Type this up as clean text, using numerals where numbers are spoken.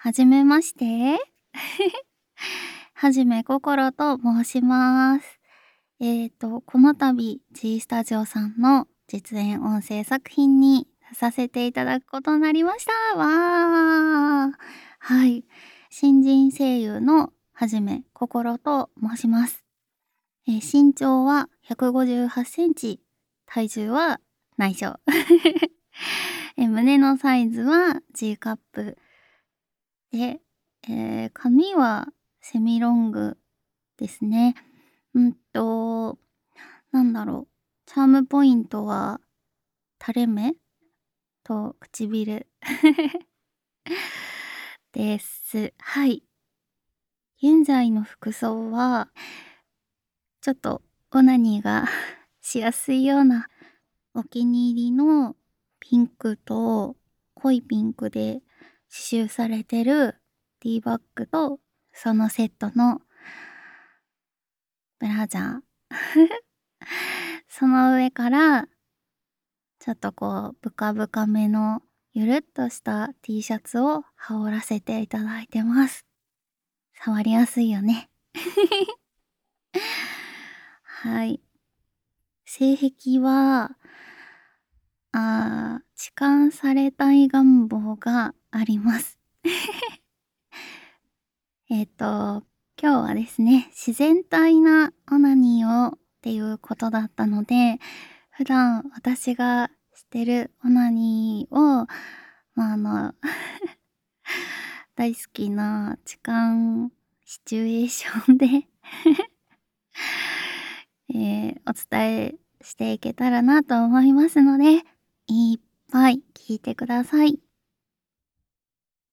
はじめまして。はじめこころと申します。この度 G スタジオさんの実演音声作品に出させていただくことになりました。わー。はい。新人声優のはじめこころと申します。身長は158センチ、体重は内緒。胸のサイズは G カップで、髪はセミロングですね。なんだろう、チャームポイントは垂れ目と唇です。はい。現在の服装は、ちょっとオナニーがしやすいようなお気に入りのピンクと濃いピンクで刺繍されてるティーバッグとそのセットのブラジャー。その上から、ちょっとこう、ブカブカめのゆるっとした T シャツを羽織らせていただいてます。触りやすいよね。はい。性癖は、痴漢されたい願望があります。今日はですね、自然体なオナニーをっていうことだったので、普段私がしてるオナニーを、大好きな痴漢シチュエーションでお伝えしていけたらなと思いますので、いっぱい聞いてください。